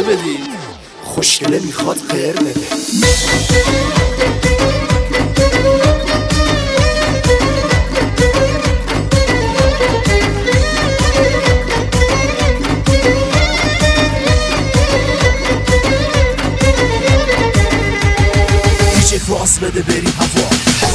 بدید. خوشگله میخواد قر بده. دیجی فاس بده بریم هوا.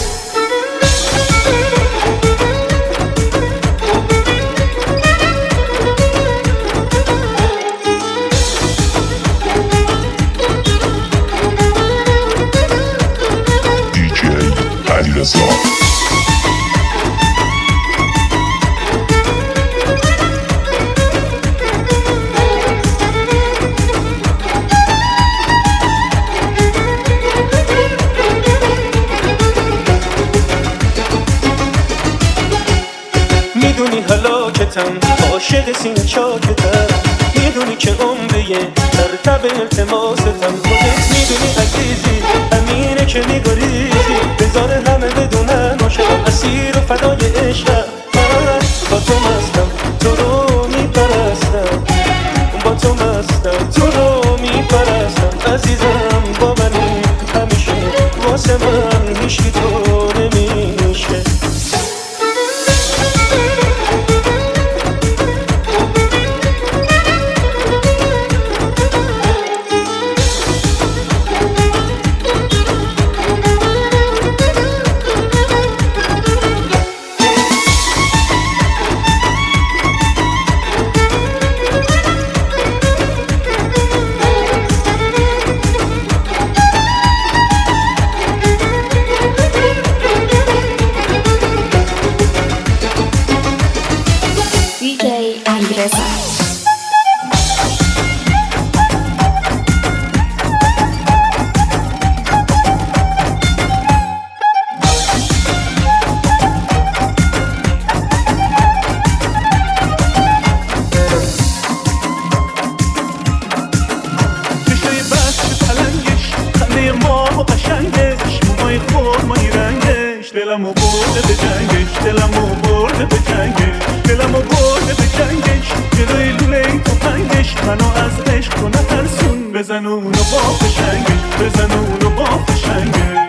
میدونی هلاکتم عاشق سینه چاکتم، میدونی که عمره ترتب التماستم، خودت میدونی عزیزی همینه که میگریزی، بذار همه بدونن عاشقم اسیر و فدای عشقم. من با تو مستم تو رو میپرستم، با تو مستم تو رو میپرستم عزیزم، با منی همیشه واسه من هیچکی تو نمیشه. دلمو برده به جنگش، دلمو برده به جنگش، دلمو برده به جنگش، جلوی لوله تو پنگش، منو از عشق تو نترسون، بزن اونو با فشنگش، بزن اونو با فشنگش.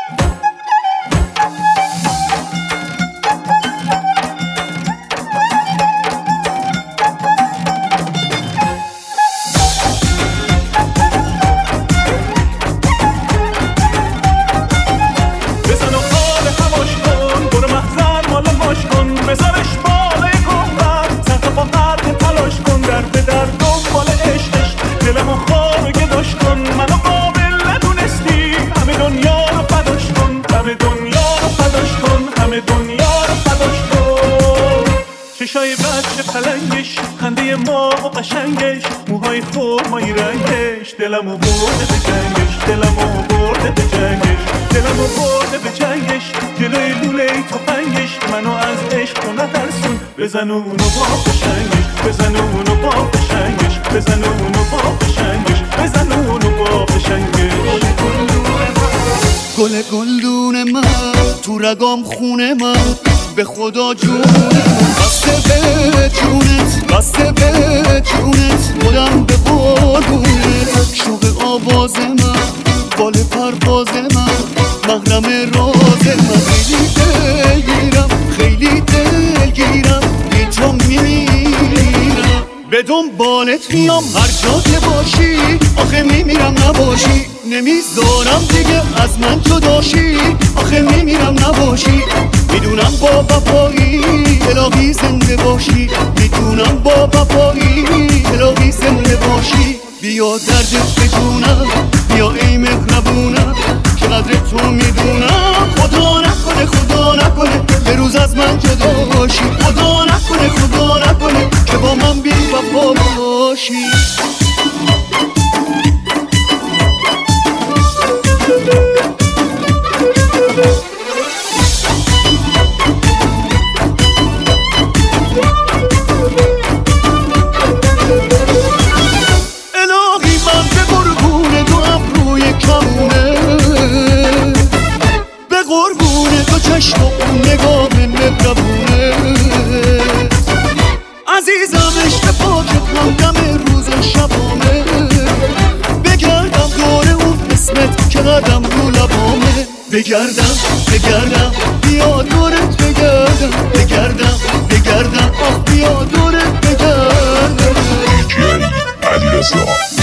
چشای بچه پلنگش، خنده ما و قشنگش، موهای خرمایی رنگش، دلمو برده به جنگش، دلمو برده به جنگش، دلمو برده به جنگش، جلوی لوله تفنگش، منو از عشق تو نترسون، بزن اونو با فشنگش، بزن اونو با فشنگش، بزن اونو با فشنگش، بزن اونو با فشنگش. گل گلدون من تو رگام خونه من، به خدا جونت بسته به جونت، بسته به جونت، خودم به قربونت، شوق آواز من، بال پرواز من، محرم راز من، خیلی دلگیرم، خیلی دلگیرم، بی تو میمیرم، به دنبالت میام هر جا که باشی، آخه میمیرم نباشی، نمیذارم دیگه از من جداشی، آخه میمیرم نباشی، میدونم با وفایی الهی زنده باشی، میدونم با وفایی الهی زنده باشی، بیا دردت بجونم، بیا ای مهربونم، چقدر تو میدونم، خدا نکنه خدا نکنه یه روز از من جدا باشی، خدا نکنه خدا نکنه که با من بی وفا باشی. چشم و اون نگاه مهربونه عزیزم، عشق پاکت همدم روز بگردم بیا دورت بگردم آخ بیا دورت بگردم. دیجی علیرضا.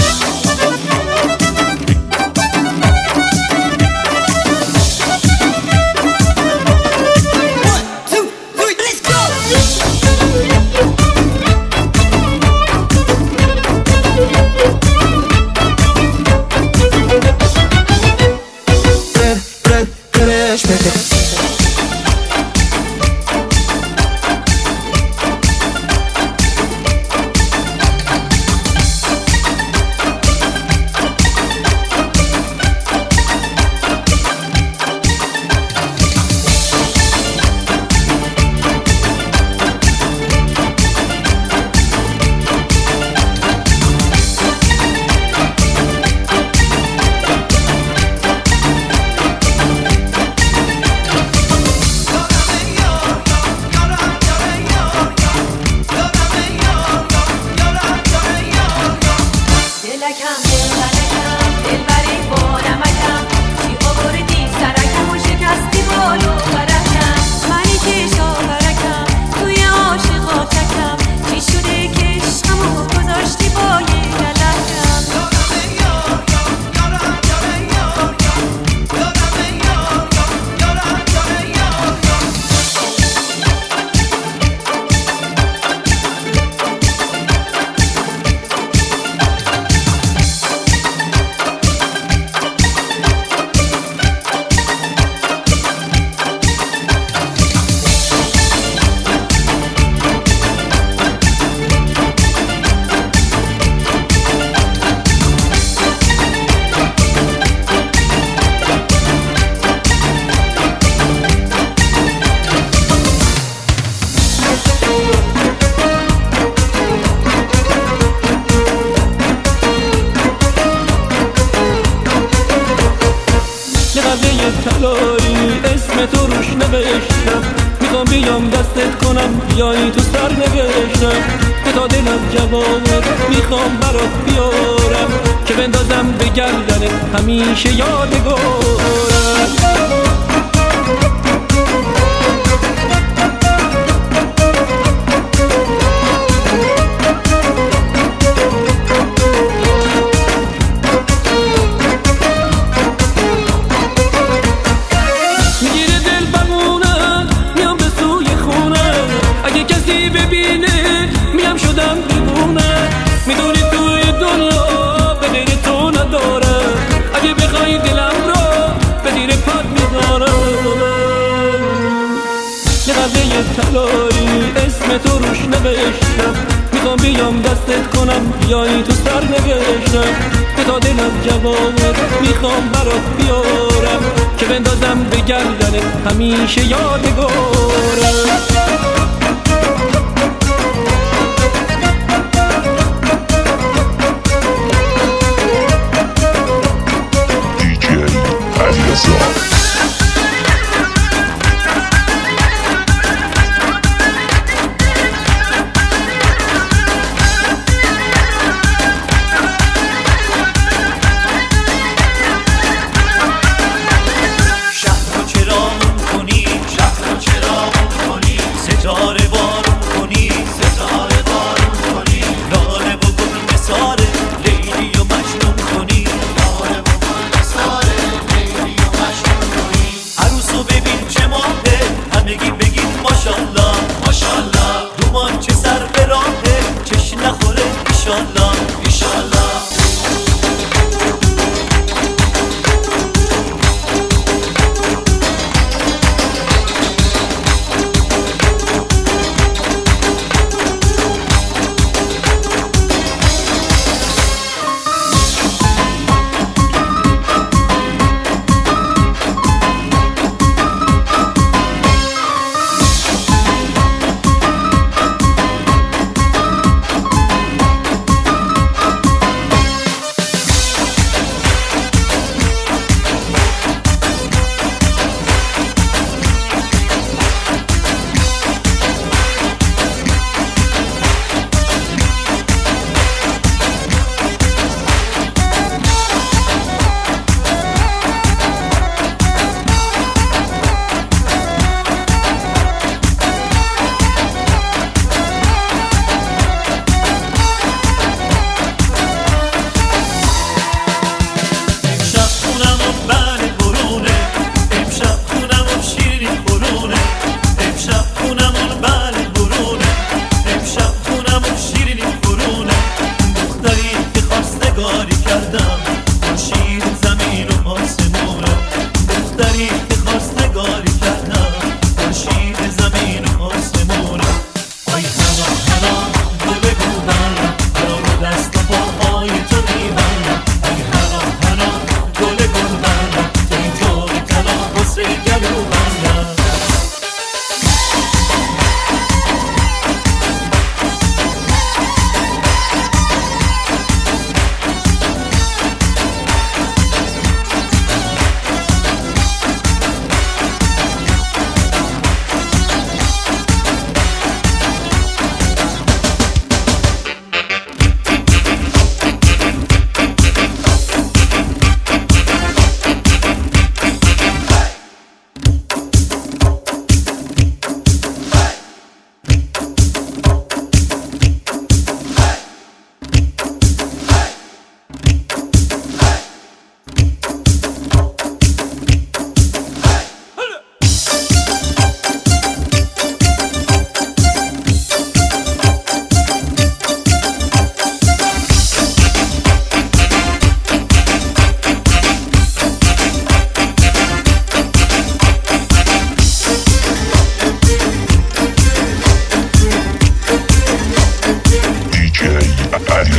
اسم تو روش نوشتم، میخوام بیام دستت کنم بیایی تو سر نوشتم که تا دلم جوابت میخوام برات بیارم که بندازم به گردنت همیشه یادگارم. میدونی توی دنیا به غیر تو ندارم، اگه بخوای دلم رو به زیر پات میذارم. یه قلعه طلایی اسم تو روش نوشتم، میخوام بیام دستت کنم بیایی تو سر نوشتم که تا دلم جوابت میخوام برات بیارم که بندازم به گردنت همیشه یادگارم.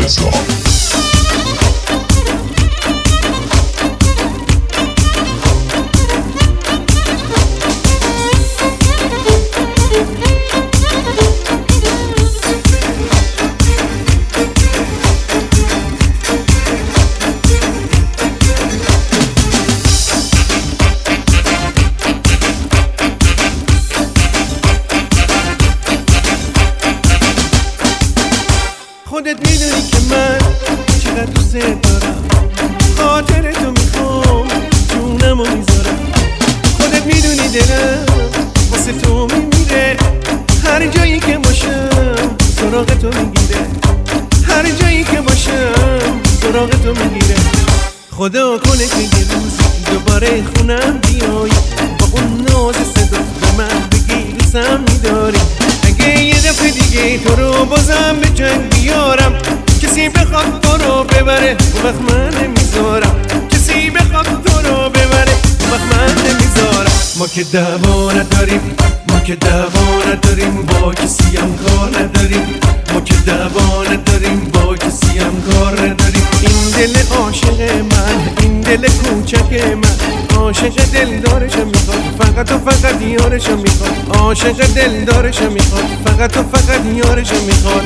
علیرضا. خودت میدونی که من چقدر دوست دارم، خاطر تو میخوام جونمو میذارم. خودت میدونی دلم واسه تو میمیره، هر جایی که باشم سراغ تو میگیره، هر جایی که باشم سراغ تو میگیره. خدا کنه که یه روزی دوباره خونم بیای، با اون ناز صدا به من بگی دوستم میداری. اگه یه دفعه دیگه تو رو بازم به جنگ بیارم، کسی بخواد تو رو ببره اون وقت من نمیذارم، کسی بخواد تو رو ببره اون وقت من نمیذارم. ما که دعوا نداریم، ما که دعوا نداریم، با کسی هم کار نداریم، ما که دعوا نداریم، با کسی هم کار نداریم. این دل عاشق من، این دل کوچک من، عاشق دلدارشم میخواد، فقط و فقط یارشم میخواد، عاشق دلدارشم میخواد، فقط و فقط یارشم میخواد.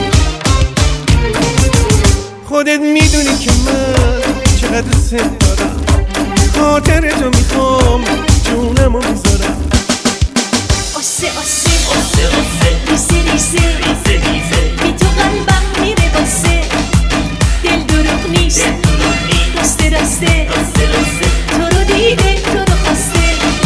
خودت میدونی که من چقدر دوست دارم، خاطر تو میخوام جونمو میذارم. آسه آسه آسه آسه ریسه ریسه ریسه ریسه بی تو قلبم میره باسه، دل دروغ نیست راسته راسته تو رو دیده تو رو خواسته.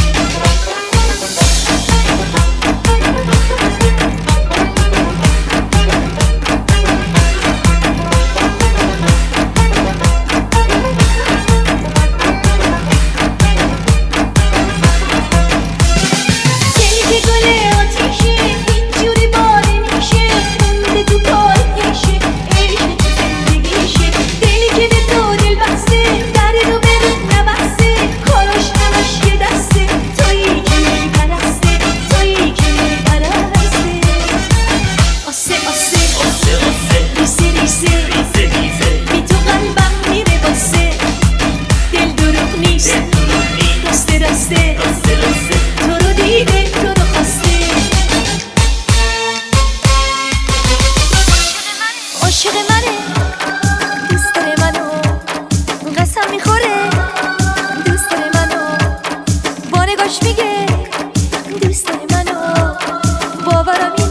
عاشق منه، دوست داره منو، قسم میخوره دوست داره منو، با نگاش میگه دوست داره منو، باورم